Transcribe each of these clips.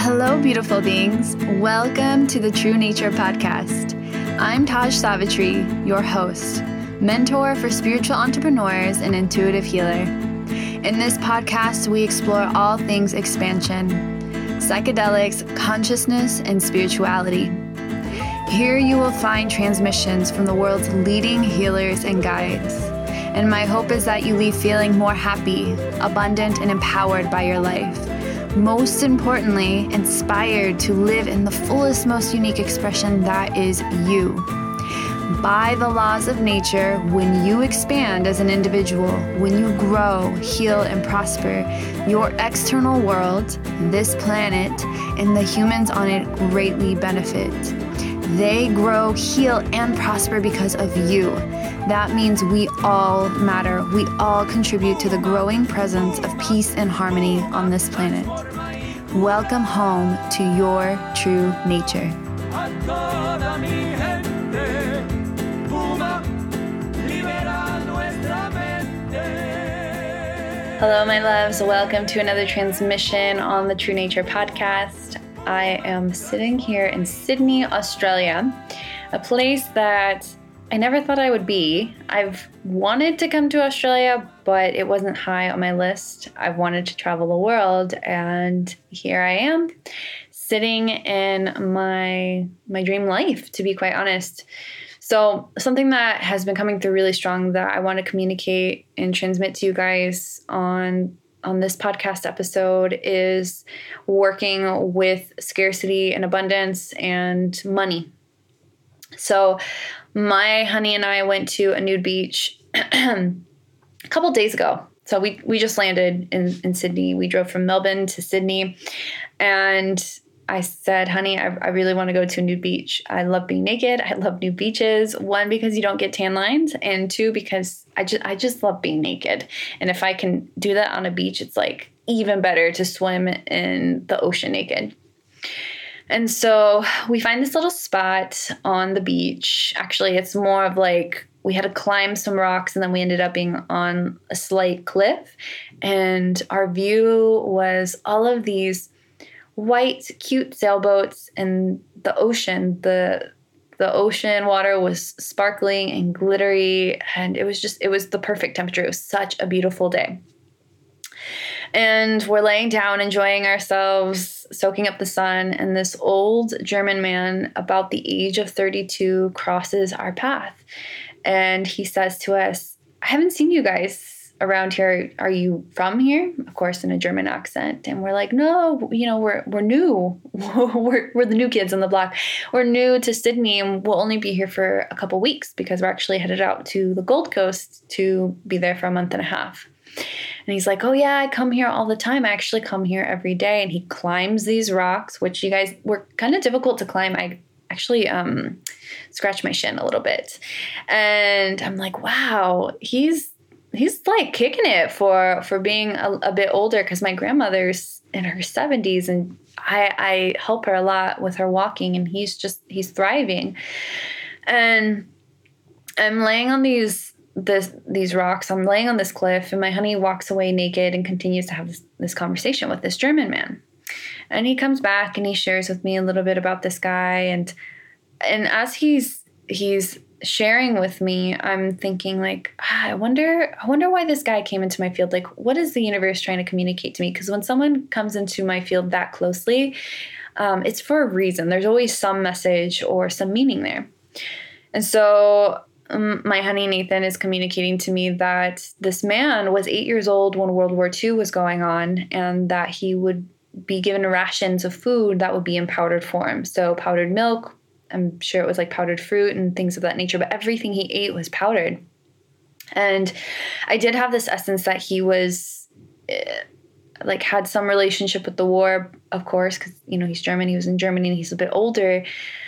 Hello, beautiful beings. Welcome to the True Nature Podcast. I'm Taj Savitri, your host, mentor for spiritual entrepreneurs and intuitive healer. In this podcast, we explore all things expansion, psychedelics, consciousness, and spirituality. Here you will find transmissions from the world's leading healers and guides. And my hope is that you leave feeling more happy, abundant, and empowered by your life. Most importantly, inspired to live in the fullest, most unique expression that is you. By the laws of nature, when you expand as an individual, when you grow, heal, and prosper, your external world, this planet, and the humans on it greatly benefit. They grow, heal, and prosper because of you. That means we all matter. We all contribute to the growing presence of peace and harmony on this planet. Welcome home to your true nature. Hello, my loves. Welcome to another transmission on the True Nature Podcast. I am sitting here in Sydney, Australia, a place that I never thought I would be. I've wanted to come to Australia, but it wasn't high on my list. I've wanted to travel the world, and here I am, sitting in my dream life, to be quite honest. So something that has been coming through really strong that I want to communicate and transmit to you guys on this podcast episode is working with scarcity and abundance and money. So my honey and I went to a nude beach a couple days ago. So we just landed in Sydney. We drove from Melbourne to Sydney, and I said, honey, I really want to go to a nude beach. I love being naked. I love nude beaches. One, because you don't get tan lines, and two, because I just love being naked. And if I can do that on a beach, it's like even better to swim in the ocean naked. And so we find this little spot on the beach. Actually, it's more of like we had to climb some rocks, and then we ended up being on a slight cliff. And our view was all of these white, cute sailboats and the ocean. The ocean water was sparkling and glittery, and it was the perfect temperature. It was such a beautiful day. And we're laying down, enjoying ourselves, soaking up the sun, and this old German man, about the age of 32, crosses our path. And he says to us, I haven't seen you guys around here. Are you from here? Of course, in a German accent. And we're like, no, we're new. we're the new kids on the block. We're new to Sydney, and we'll only be here for a couple weeks because we're actually headed out to the Gold Coast to be there for a month and a half. And he's like, oh yeah, I come here all the time. I actually come here every day. And he climbs these rocks, which you guys were kind of difficult to climb. I actually scratched my shin a little bit. And I'm like, wow, he's like kicking it for being a bit older, because my grandmother's in her 70s and I help her a lot with her walking, and he's thriving. And I'm laying on these rocks. I'm laying on this cliff, and my honey walks away naked and continues to have this conversation with this German man. And he comes back and he shares with me a little bit about this guy. And as he's sharing with me, I'm thinking like, I wonder why this guy came into my field. Like, what is the universe trying to communicate to me? Because when someone comes into my field that closely, it's for a reason. There's always some message or some meaning there. And so my honey Nathan is communicating to me that this man was 8 years old when World War II was going on, and that he would be given rations of food that would be in powdered form. So powdered milk, I'm sure it was like powdered fruit and things of that nature, but everything he ate was powdered. And I did have this essence that he was like had some relationship with the war, of course, because, he's German, he was in Germany, and he's a bit older.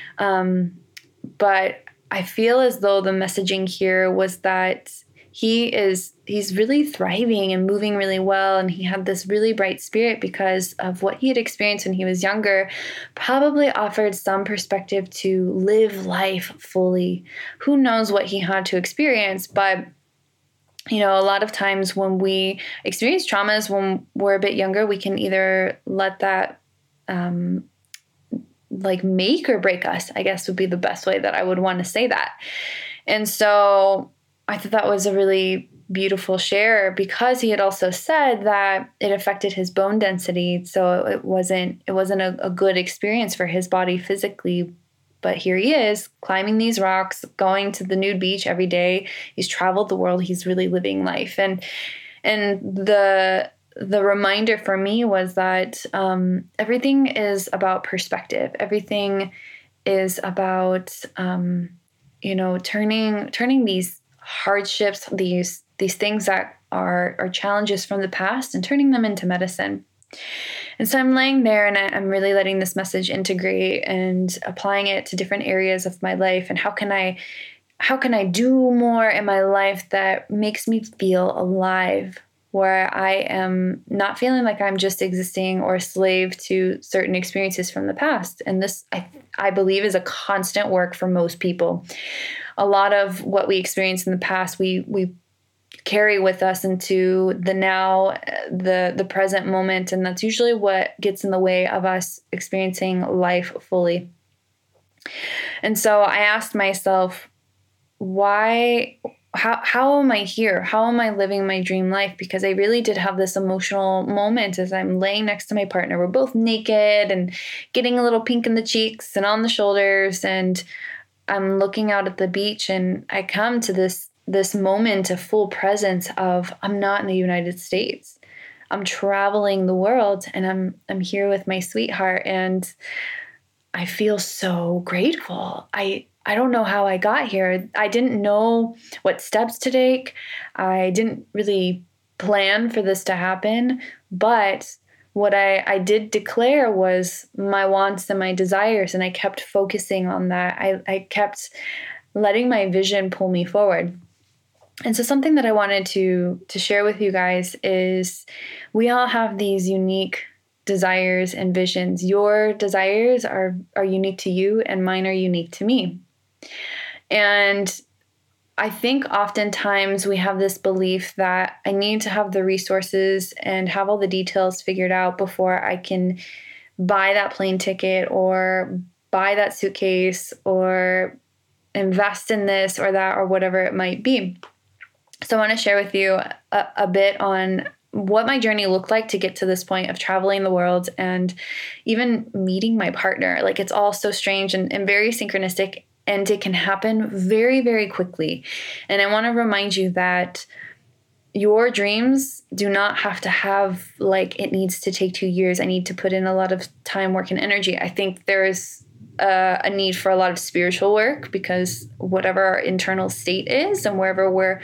But I feel as though the messaging here was that he's really thriving and moving really well. And he had this really bright spirit because of what he had experienced when he was younger, probably offered some perspective to live life fully. Who knows what he had to experience, but a lot of times when we experience traumas when we're a bit younger, we can either let that like make or break us, I guess would be the best way that I would want to say that. And so I thought that was a really beautiful share, because he had also said that it affected his bone density. So it wasn't a good experience for his body physically. But here he is climbing these rocks, going to the nude beach every day. He's traveled the world. He's really living life. And the reminder for me was that everything is about perspective. Everything is about, turning these hardships, these things that are challenges from the past, and turning them into medicine. And so I'm laying there and I'm really letting this message integrate and applying it to different areas of my life. And how can I do more in my life that makes me feel alive, where I am not feeling like I'm just existing or a slave to certain experiences from the past. And this, I believe, is a constant work for most people. A lot of what we experience in the past, we carry with us into the now, the present moment. And that's usually what gets in the way of us experiencing life fully. And so I asked myself, how am I here? How am I living my dream life? Because I really did have this emotional moment as I'm laying next to my partner. We're both naked and getting a little pink in the cheeks and on the shoulders. And I'm looking out at the beach, and I come to this moment of full presence of, I'm not in the United States. I'm traveling the world, and I'm here with my sweetheart, and I feel so grateful. I don't know how I got here. I didn't know what steps to take. I didn't really plan for this to happen, but what I did declare was my wants and my desires, and I kept focusing on that. I kept letting my vision pull me forward. And so something that I wanted to share with you guys is we all have these unique desires and visions. Your desires are unique to you, and mine are unique to me. And I think oftentimes we have this belief that I need to have the resources and have all the details figured out before I can buy that plane ticket or buy that suitcase or invest in this or that or whatever it might be. So I want to share with you a bit on what my journey looked like to get to this point of traveling the world and even meeting my partner. Like, it's all so strange and very synchronistic, and it can happen very, very quickly. And I want to remind you that your dreams do not have to have, like, it needs to take 2 years. I need to put in a lot of time, work, and energy. I think there is a need for a lot of spiritual work, because whatever our internal state is and wherever we're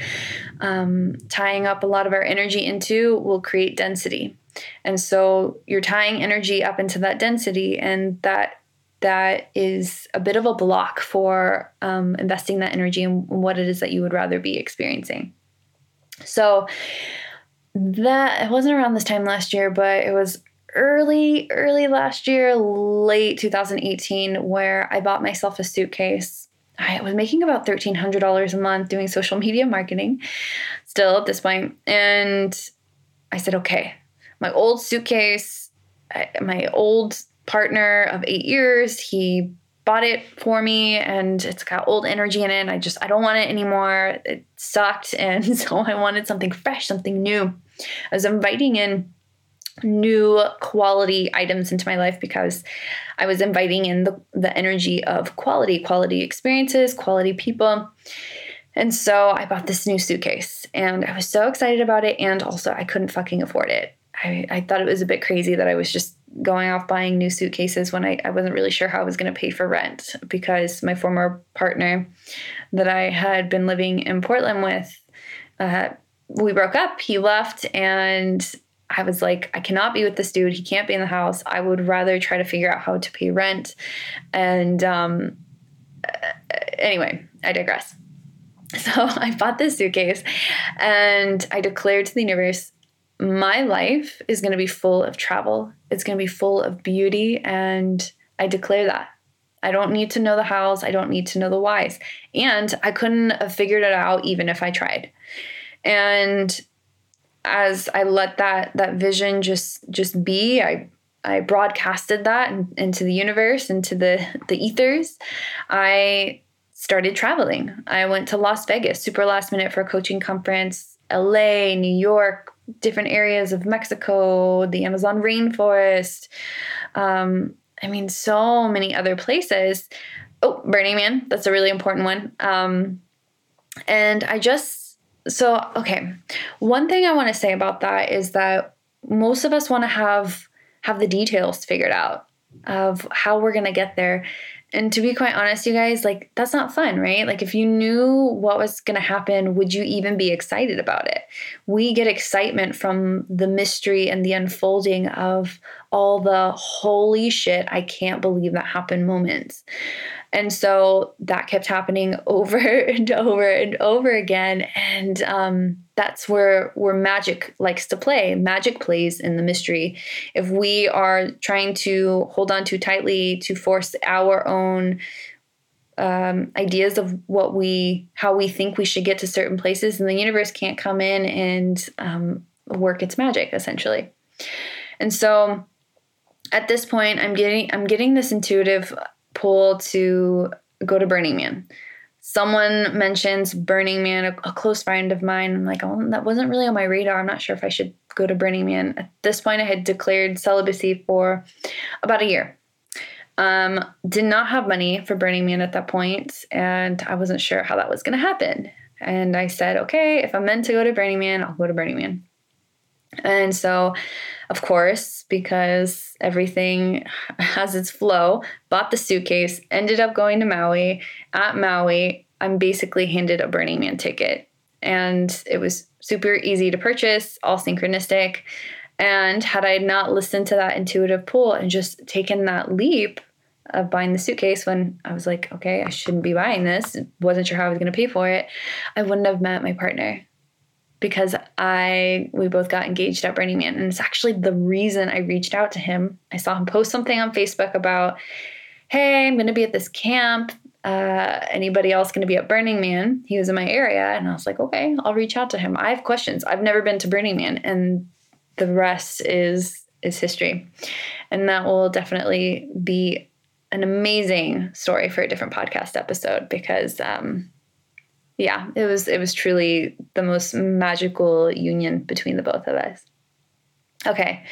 tying up a lot of our energy into will create density. And so you're tying energy up into that density, and that is a bit of a block for investing that energy in what it is that you would rather be experiencing. So that, it wasn't around this time last year, but it was early last year, late 2018, where I bought myself a suitcase. I was making about $1,300 a month doing social media marketing still at this point. And I said, okay, my old suitcase, my old partner of 8 years, he bought it for me, and it's got old energy in it. I don't want it anymore. It sucked. And so I wanted something fresh, something new. I was inviting in new quality items into my life because I was inviting in the energy of quality experiences, quality people. And so I bought this new suitcase, and I was so excited about it. And also I couldn't fucking afford it. I thought it was a bit crazy that I was just going off buying new suitcases when I wasn't really sure how I was going to pay for rent, because my former partner that I had been living in Portland with, we broke up, he left, and I was like, I cannot be with this dude. He can't be in the house. I would rather try to figure out how to pay rent. And anyway, I digress. So I bought this suitcase, and I declared to the universe, my life is going to be full of travel. It's going to be full of beauty. And I declare that. I don't need to know the hows. I don't need to know the whys. And I couldn't have figured it out even if I tried. And as I let that vision just be, I I broadcasted that into the universe, into the ethers, I started traveling. I went to Las Vegas, super last minute, for a coaching conference, LA, New York, different areas of Mexico, the Amazon rainforest. So many other places. Oh, Burning Man. That's a really important one. One thing I want to say about that is that most of us want to have the details figured out of how we're going to get there. And to be quite honest, you guys, like, that's not fun, right? Like, if you knew what was going to happen, would you even be excited about it? We get excitement from the mystery and the unfolding of all the holy shit, I can't believe that happened moments. And so that kept happening over and over and over again. And that's where magic likes to play. Magic plays in the mystery. If we are trying to hold on too tightly to force our own ideas of how we think we should get to certain places, and the universe can't come in and work its magic, essentially. And so at this point, I'm getting this intuitive pull to go to Burning Man. Someone mentions Burning Man, a close friend of mine. I'm like, oh, that wasn't really on my radar. I'm not sure if I should go to Burning Man. At this point, I had declared celibacy for about a year. Did not have money for Burning Man at that point, and I wasn't sure how that was going to happen. And I said, okay, if I'm meant to go to Burning Man, I'll go to Burning Man. And so, of course, because everything has its flow, bought the suitcase, ended up going to Maui. At Maui, I'm basically handed a Burning Man ticket. And it was super easy to purchase, all synchronistic. And had I not listened to that intuitive pull and just taken that leap of buying the suitcase when I was like, okay, I shouldn't be buying this, wasn't sure how I was going to pay for it, I wouldn't have met my partner. Because we both got engaged at Burning Man. And it's actually the reason I reached out to him. I saw him post something on Facebook about, hey, I'm going to be at this camp. Anybody else going to be at Burning Man? He was in my area. And I was like, okay, I'll reach out to him. I have questions. I've never been to Burning Man. And the rest is history. And that will definitely be an amazing story for a different podcast episode, because it was truly the most magical union between the both of us. Okay,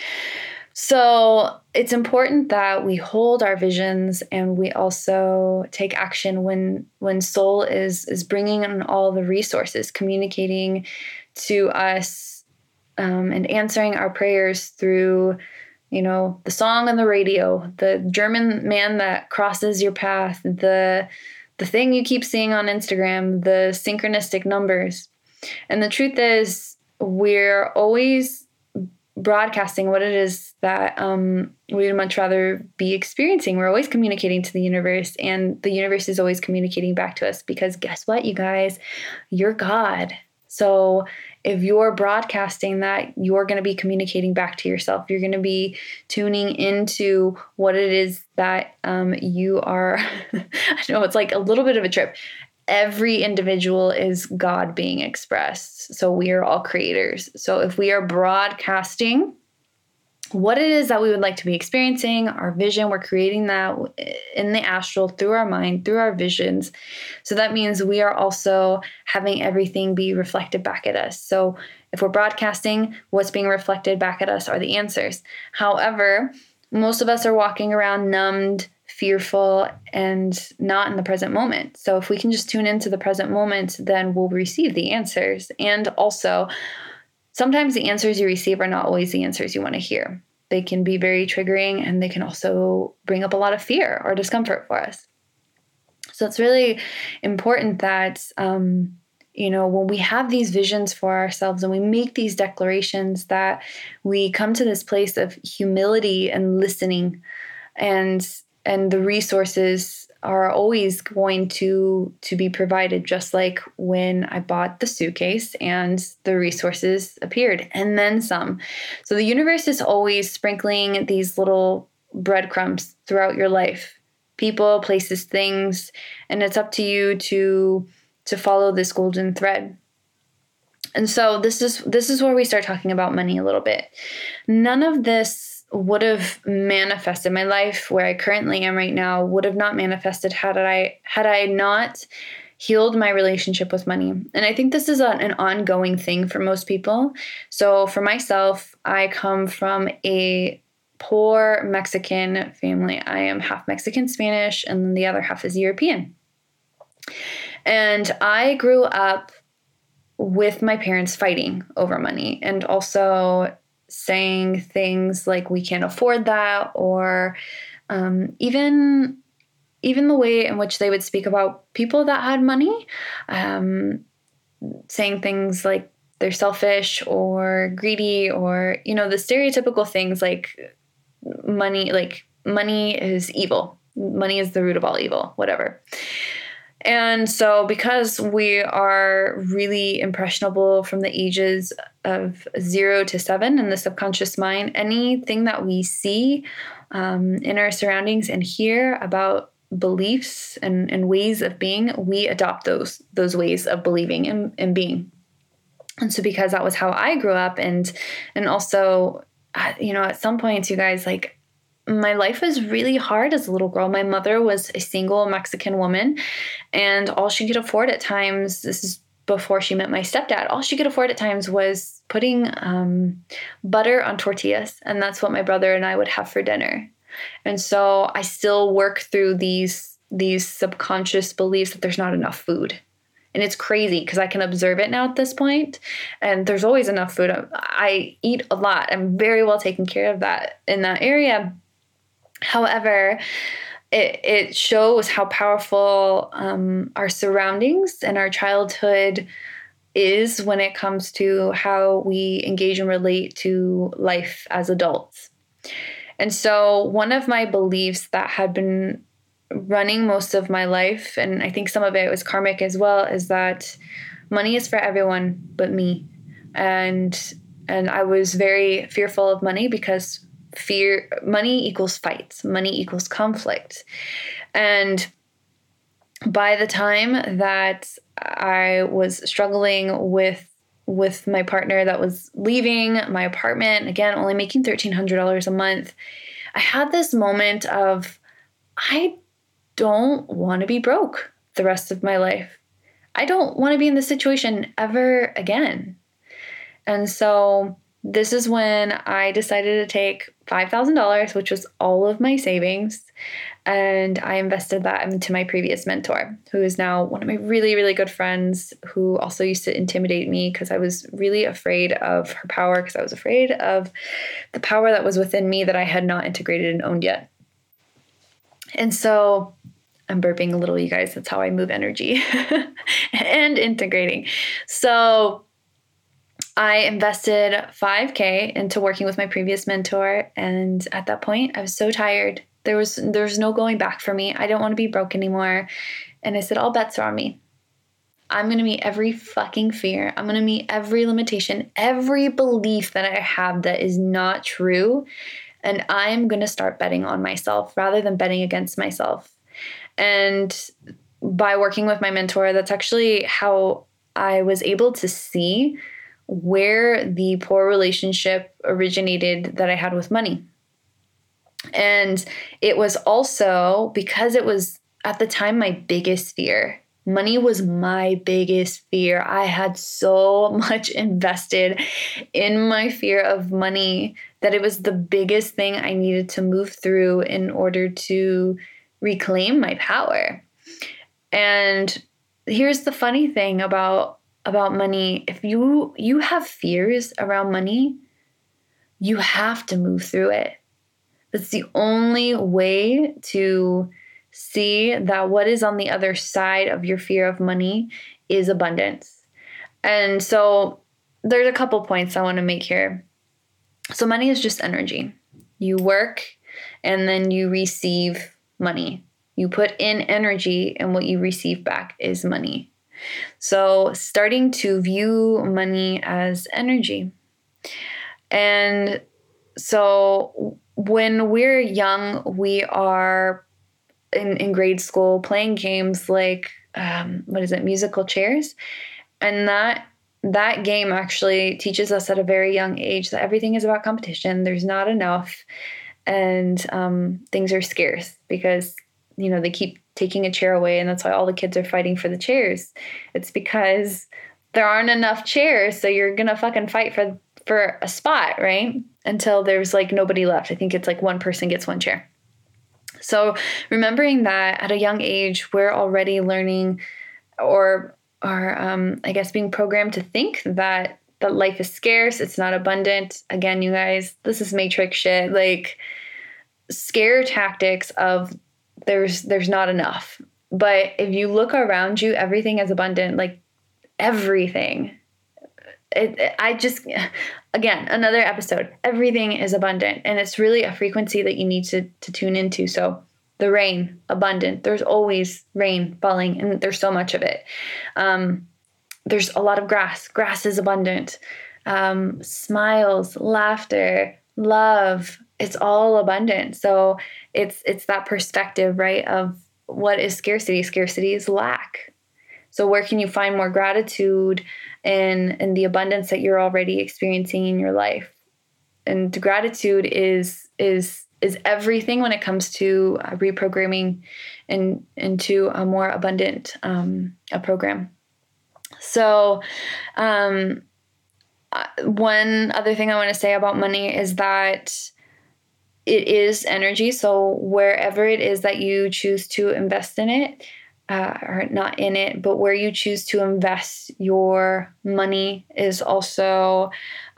so it's important that we hold our visions, and we also take action when soul is bringing in all the resources, communicating to us, and answering our prayers through, the song on the radio, the German man that crosses your path, the thing you keep seeing on Instagram, the synchronistic numbers. And the truth is, we're always broadcasting what it is that we'd much rather be experiencing. We're always communicating to the universe, and the universe is always communicating back to us, because guess what, you guys? You're God. So if you're broadcasting that, you're going to be communicating back to yourself. You're going to be tuning into what it is that you are. I know it's like a little bit of a trip. Every individual is God being expressed. So we are all creators. So if we are broadcasting what it is that we would like to be experiencing, our vision, we're creating that in the astral through our mind, through our visions. So that means we are also having everything be reflected back at us. So if we're broadcasting, what's being reflected back at us are the answers. However, most of us are walking around numbed, fearful, and not in the present moment. So if we can just tune into the present moment, then we'll receive the answers. And also, sometimes the answers you receive are not always the answers you want to hear. They can be very triggering, and they can also bring up a lot of fear or discomfort for us. So it's really important that, when we have these visions for ourselves and we make these declarations, that we come to this place of humility and listening, and the resources are always going to be provided, just like when I bought the suitcase and the resources appeared, and then some. So the universe is always sprinkling these little breadcrumbs throughout your life, people, places, things, and it's up to you to follow this golden thread. And so this is where we start talking about money a little bit. None of this would have manifested. My life where I currently am right now would have not manifested had I not healed my relationship with money. And I think this is an ongoing thing for most people. So for myself, I come from a poor Mexican family. I am half Mexican Spanish, and then the other half is European. And I grew up with my parents fighting over money, and also saying things like, we can't afford that, or even the way in which they would speak about people that had money, saying things like they're selfish or greedy, or, the stereotypical things like money is evil. Money is the root of all evil, whatever. And so because we are really impressionable from the ages of 0 to 7 in the subconscious mind, anything that we see in our surroundings and hear about beliefs and ways of being, we adopt those ways of believing and being. And so because that was how I grew up, and also, at some points, you guys, like, my life was really hard as a little girl. My mother was a single Mexican woman, and all she could afford at times, this is before she met my stepdad, all she could afford at times was putting butter on tortillas. And that's what my brother and I would have for dinner. And so I still work through these subconscious beliefs that there's not enough food. And it's crazy because I can observe it now at this point, and there's always enough food. I eat a lot. I'm very well taken care of that in that area. However, it shows how powerful our surroundings and our childhood is when it comes to how we engage and relate to life as adults. And so one of my beliefs that had been running most of my life, and I think some of it was karmic as well, is that money is for everyone but me. And I was very fearful of money because money equals fights, money equals conflict. And by the time that I was struggling with my partner that was leaving my apartment, again, only making $1,300 a month, I had this moment of, I don't want to be broke the rest of my life. I don't want to be in this situation ever again. And so this is when I decided to take $5,000, which was all of my savings, and I invested that into my previous mentor, who is now one of my really, really good friends, who also used to intimidate me because I was really afraid of her power, because I was afraid of the power that was within me that I had not integrated and owned yet. And so I'm burping a little, you guys. That's how I move energy and integrating. So I invested $5,000 into working with my previous mentor. And at that point, I was so tired. There's no going back for me. I don't want to be broke anymore. And I said, all bets are on me. I'm going to meet every fucking fear. I'm going to meet every limitation, every belief that I have that is not true. And I'm going to start betting on myself rather than betting against myself. And by working with my mentor, that's actually how I was able to see where the poor relationship originated that I had with money. And it was also because it was at the time my biggest fear. Money was my biggest fear. I had so much invested in my fear of money that it was the biggest thing I needed to move through in order to reclaim my power. And here's the funny thing about money. If you have fears around money, you have to move through it. That's the only way to see that what is on the other side of your fear of money is abundance. And so there's a couple points I want to make here. So money is just energy. You work and then you receive money. You put in energy and what you receive back is money. So starting to view money as energy. And so when we're young, we are in grade school playing games like, musical chairs. And that that game actually teaches us at a very young age that everything is about competition. There's not enough, and things are scarce because, they keep taking a chair away, and that's why all the kids are fighting for the chairs. It's because there aren't enough chairs, so you're gonna fucking fight for a spot, right? Until there's like nobody left. I think it's like one person gets one chair. So remembering that at a young age, we're already learning or I guess being programmed to think that life is scarce, it's not abundant. Again, you guys, this is matrix shit, like scare tactics of there's not enough. But if you look around you, everything is abundant, like everything. Again, another episode, everything is abundant, and it's really a frequency that you need to tune into. So the rain, abundant. There's always rain falling, and there's so much of it. There's a lot of grass. Grass is abundant. Smiles, laughter, love. It's all abundant. So it's that perspective, right, of what is scarcity? Scarcity is lack. So where can you find more gratitude in the abundance that you're already experiencing in your life? And gratitude is everything when it comes to reprogramming into a more abundant a program. So one other thing I want to say about money is that it is energy. So wherever it is that you choose to invest in it, or not in it, but where you choose to invest your money is also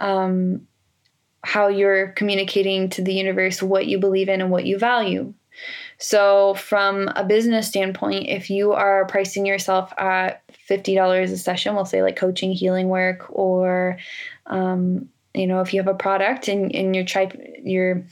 how you're communicating to the universe what you believe in and what you value. So from a business standpoint, if you are pricing yourself at $50 a session, we'll say like coaching, healing work, or, if you have a product and you're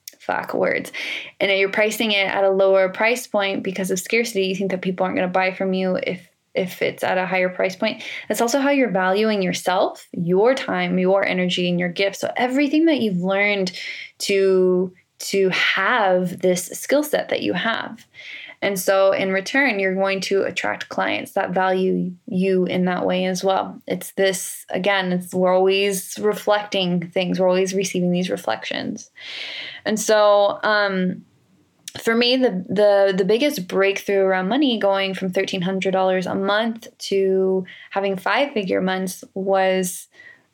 pricing it at a lower price point because of scarcity, you think that people aren't going to buy from you if it's at a higher price point. That's also how you're valuing yourself, your time, your energy, and your gifts. So everything that you've learned to have this skill set that you have. And so in return, you're going to attract clients that value you in that way as well. It's this, again, we're always reflecting things. We're always receiving these reflections. And so for me, the biggest breakthrough around money, going from $1,300 a month to having 5-figure months, was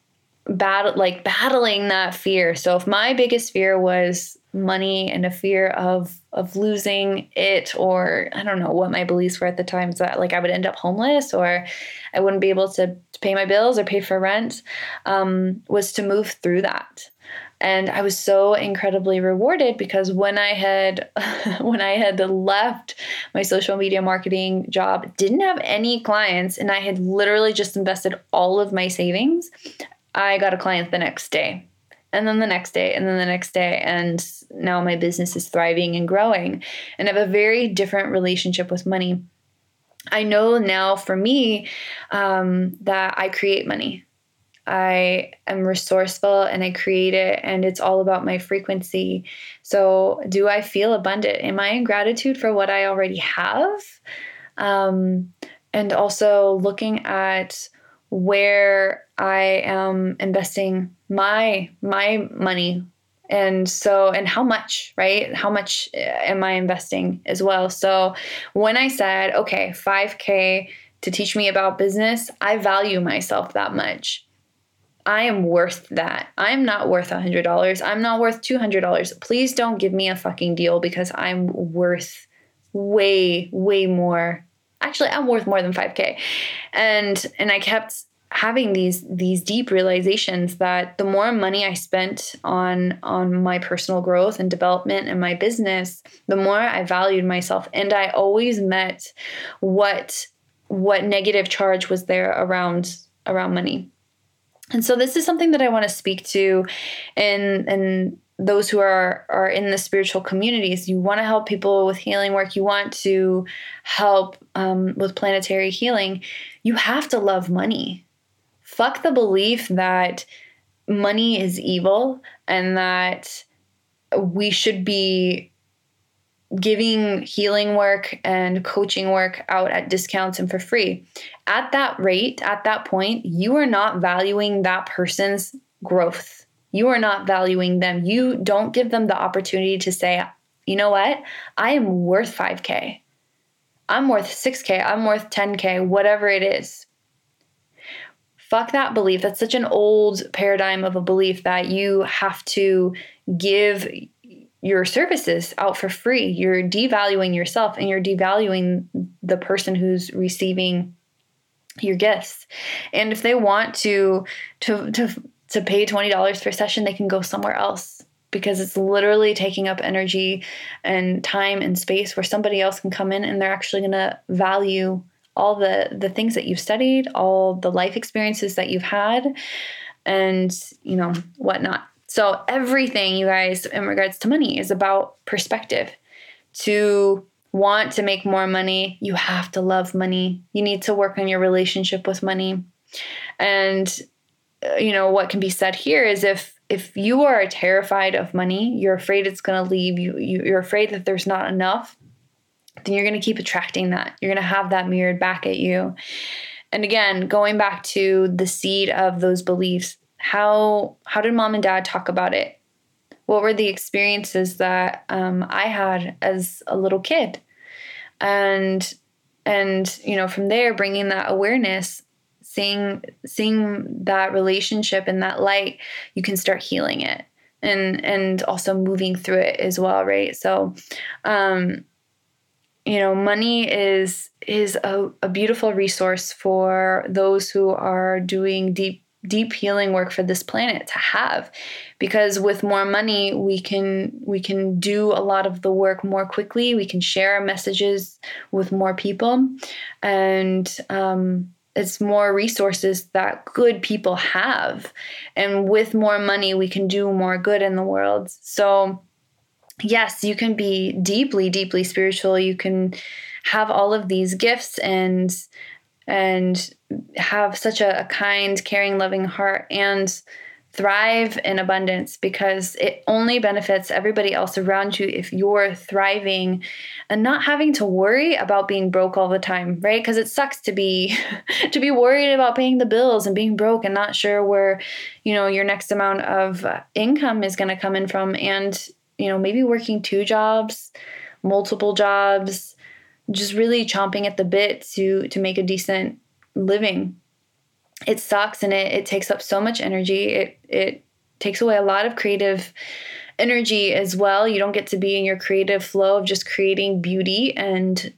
battling that fear. So if my biggest fear was money and a fear of losing it, or I don't know what my beliefs were at the time, is that like I would end up homeless or I wouldn't be able to pay my bills or pay for rent, was to move through that. And I was so incredibly rewarded because when I had left my social media marketing job, didn't have any clients, and I had literally just invested all of my savings, I got a client the next day, and then the next day, and then the next day. And now my business is thriving and growing, and I have a very different relationship with money. I know now for me that I create money. I am resourceful and I create it, and it's all about my frequency. So do I feel abundant? Am I in gratitude for what I already have? And also looking at where I am investing my money. And how much, right? How much am I investing as well? So when I said, okay, $5,000 to teach me about business, I value myself that much. I am worth that. I'm not worth $100. I'm not worth $200. Please don't give me a fucking deal, because I'm worth way, way more. Actually, I'm worth more than $5,000. And I kept having these deep realizations that the more money I spent on my personal growth and development and my business, the more I valued myself. And I always met what negative charge was there around money. And so this is something that I want to speak to in those who are in the spiritual communities. You want to help people with healing work. You want to help with planetary healing. You have to love money. Fuck the belief that money is evil and that we should be giving healing work and coaching work out at discounts and for free. At that rate, at that point, you are not valuing that person's growth. You are not valuing them. You don't give them the opportunity to say, you know what? I am worth 5K. I'm worth 6K. I'm worth 10K, whatever it is. Fuck that belief. That's such an old paradigm of a belief that you have to give your services out for free. You're devaluing yourself and you're devaluing the person who's receiving your gifts. And if they want to pay $20 per session, they can go somewhere else, because it's literally taking up energy and time and space where somebody else can come in and they're actually going to value all the things that you've studied, all the life experiences that you've had, and, you know, whatnot. So everything, you guys, in regards to money is about perspective. To want to make more money, you have to love money. You need to work on your relationship with money. And, you know, what can be said here is if you are terrified of money, you're afraid it's going to leave you, you're afraid that there's not enough, then you're going to keep attracting that. You're going to have that mirrored back at you. And again, going back to the seed of those beliefs, how did mom and dad talk about it? What were the experiences that I had as a little kid? And you know, from there, bringing that awareness, seeing that relationship in that light, you can start healing it and also moving through it as well, right? So, you know, money is a beautiful resource for those who are doing deep healing work for this planet to have, because with more money, we can do a lot of the work more quickly. We can share our messages with more people, and it's more resources that good people have. And with more money, we can do more good in the world. So yes, you can be deeply, deeply spiritual. You can have all of these gifts and have such a kind, caring, loving heart and thrive in abundance, because it only benefits everybody else around you if you're thriving and not having to worry about being broke all the time, right? Because it sucks to be worried about paying the bills and being broke and not sure where, you know, your next amount of income is going to come in from, and, you know, maybe working 2 jobs, multiple jobs, just really chomping at the bit to make a decent living. It sucks, and it takes up so much energy. It takes away a lot of creative energy as well. You don't get to be in your creative flow of just creating beauty and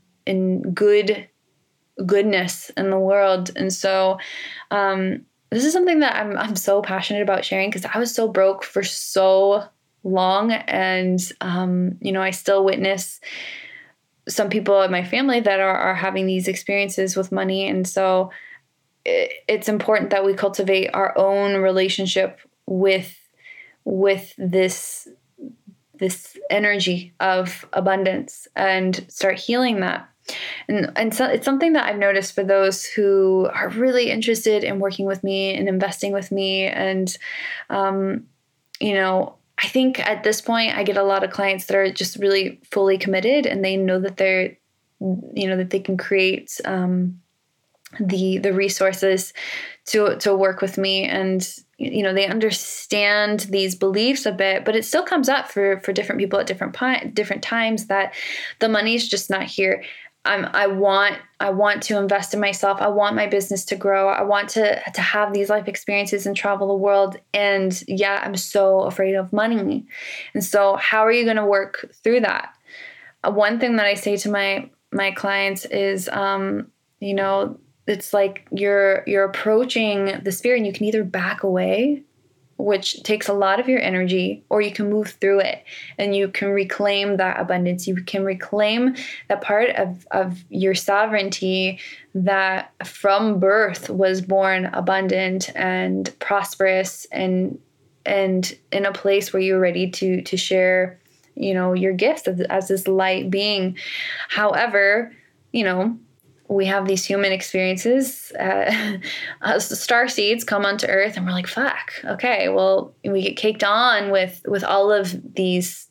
goodness in the world. And so this is something that I'm so passionate about sharing, because I was so broke for so long, and you know, I still witness some people in my family that are having these experiences with money. And so it's important that we cultivate our own relationship with this energy of abundance and start healing that. And so it's something that I've noticed for those who are really interested in working with me and investing with me. And, you know, I think at this point I get a lot of clients that are just really fully committed, and they know that they're, you know, that they can create the resources to work with me, and, you know, they understand these beliefs a bit, but it still comes up for different people at different times, that the money's just not here. I want to invest in myself. I want my business to grow. I want to have these life experiences and travel the world. And yeah, I'm so afraid of money. And so how are you going to work through that? One thing that I say to my clients is, you know, it's like you're approaching the spirit, and you can either back away, which takes a lot of your energy, or you can move through it and you can reclaim that abundance. You can reclaim that part of your sovereignty that from birth was born abundant and prosperous and in a place where you're ready to share, you know, your gifts as this light being. However, you know, we have these human experiences, star seeds come onto earth, and we're like, fuck, okay, well, we get caked on with all of these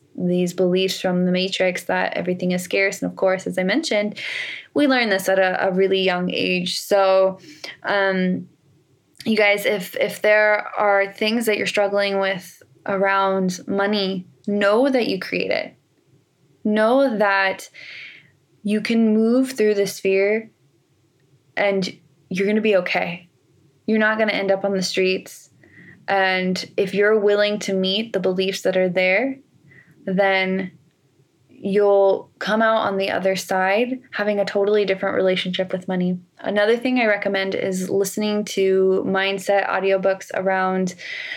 these beliefs from the Matrix that everything is scarce. And of course, as I mentioned, we learned this at a really young age. So, you guys, if there are things that you're struggling with around money, know that you create it. Know that you can move through this fear and you're going to be okay. You're not going to end up on the streets. And if you're willing to meet the beliefs that are there, then you'll come out on the other side having a totally different relationship with money. Another thing I recommend is listening to mindset audiobooks around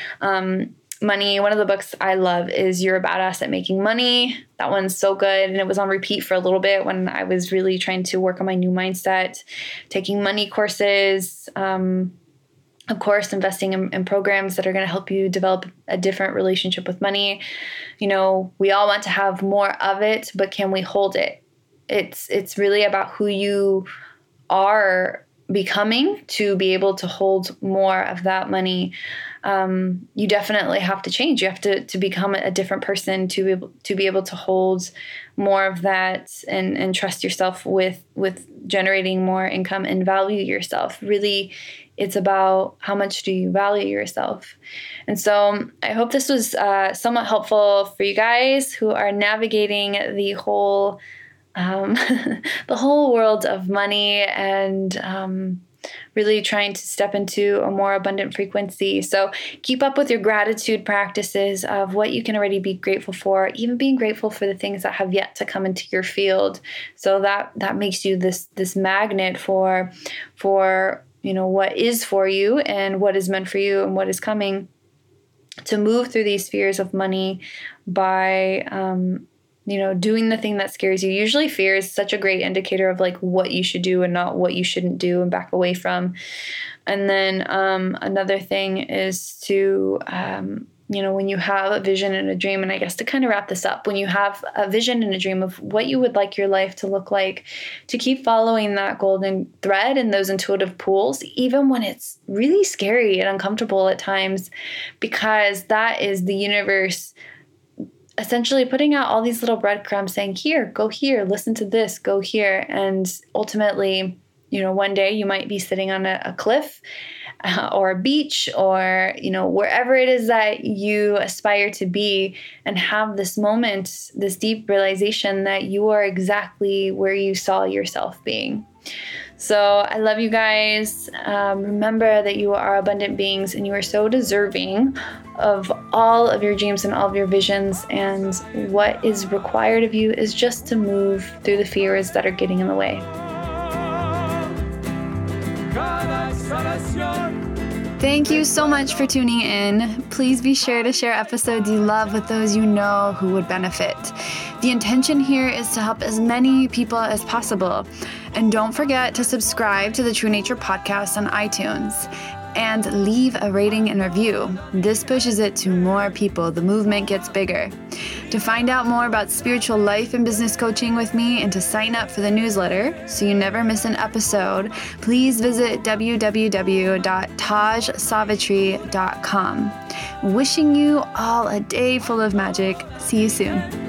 money. One of the books I love is You're a Badass at Making Money. That one's so good. And it was on repeat for a little bit when I was really trying to work on my new mindset, taking money courses, of course, investing in programs that are going to help you develop a different relationship with money. You know, we all want to have more of it, but can we hold it? It's really about who you are becoming to be able to hold more of that money. You definitely have to change. You have to become a different person to be able to hold more of that and trust yourself with generating more income and value yourself. Really, it's about how much do you value yourself. And so I hope this was somewhat helpful for you guys who are navigating the whole the whole world of money and really trying to step into a more abundant frequency. So keep up with your gratitude practices of what you can already be grateful for, even being grateful for the things that have yet to come into your field. So that makes you this magnet for you know, what is for you and what is meant for you and what is coming, to move through these fears of money by you know, doing the thing that scares you. Usually fear is such a great indicator of like what you should do and not what you shouldn't do and back away from. And then another thing is to, you know, when you have a vision and a dream, and I guess to kind of wrap this up, when you have a vision and a dream of what you would like your life to look like, to keep following that golden thread and those intuitive pools, even when it's really scary and uncomfortable at times, because that is the universe essentially putting out all these little breadcrumbs saying, here, go here, listen to this, go here. And ultimately, you know, one day you might be sitting on a cliff or a beach or, you know, wherever it is that you aspire to be, and have this moment, this deep realization that you are exactly where you saw yourself being. So I love you guys. Remember that you are abundant beings and you are so deserving of all of your dreams and all of your visions. And what is required of you is just to move through the fears that are getting in the way. Thank you so much for tuning in. Please be sure to share episodes you love with those you know who would benefit. The intention here is to help as many people as possible. And don't forget to subscribe to the True Nature Podcast on iTunes and leave a rating and review. This pushes it to more people. The movement gets bigger. To find out more about spiritual life and business coaching with me and to sign up for the newsletter so you never miss an episode, please visit www.tajsavitri.com. Wishing you all a day full of magic. See you soon.